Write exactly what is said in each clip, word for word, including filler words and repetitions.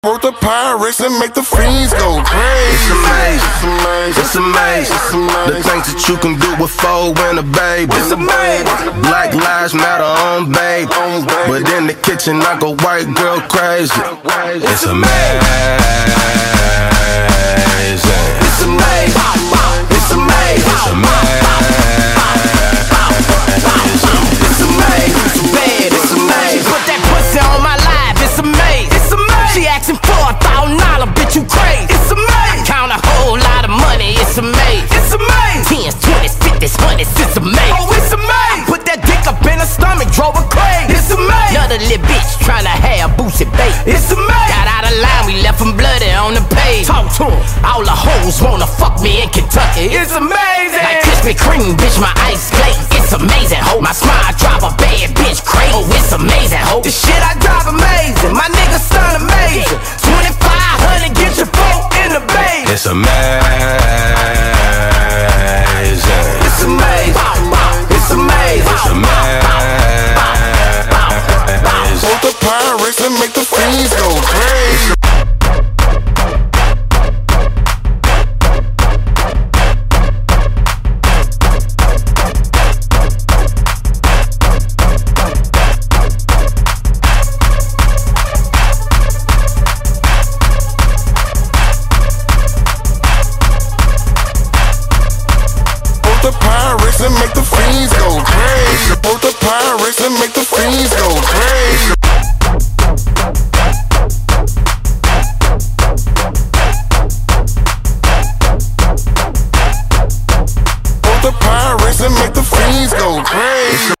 Work the pirates and make the fiends go crazy. It's amazing, it's amazing, it's amazing. The things that you can do with four and a baby. It's amazing. Black lives matter on babe, but in the kitchen I go white girl crazy. It's amazing. It's amazing. It's amazing. It's amazing. It's amazing. It's bad. It's amazing. Put that pussy on my live. It's amazing. It's amazing. She asking for a thousand dollar, bitch, you crazy. It's amazing. I count a whole lot of money. It's amazing. It's amazing. Tens, twenties, fifties, hundreds. It's amazing. Oh, it's amazing. Put that dick up in her stomach, drove her crazy. It's amazing. Another little bitch tryna have boosie bait. It's amazing. Got out of line, we left them bloody on the page. Talk to 'em. All the hoes wanna fuck me in Kentucky. It's amazing. Like Krispy Kreme, bitch, my ice glaze. It's amazing, ho. My smile drive a bad bitch crazy. Oh, it's amazing, ho. The shit I drive amazing. My nigga son amazing. twenty-five hundred, get your phone in the bay. It's amazing. It's amazing. It's amazing. It's amazing. Work the pirates and make the fiends go crazy. The pirates and make the fiends go crazy. Both the pirates and make the fiends go crazy. Both the pirates and make the fiends go crazy.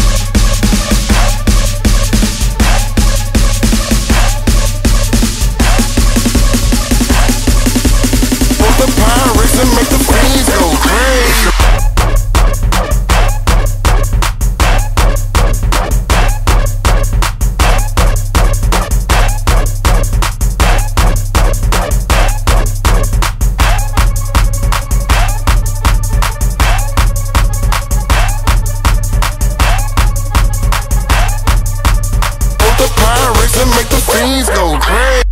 Both the pirates and make the fiends go crazy. The pirates and make the fiends go crazy.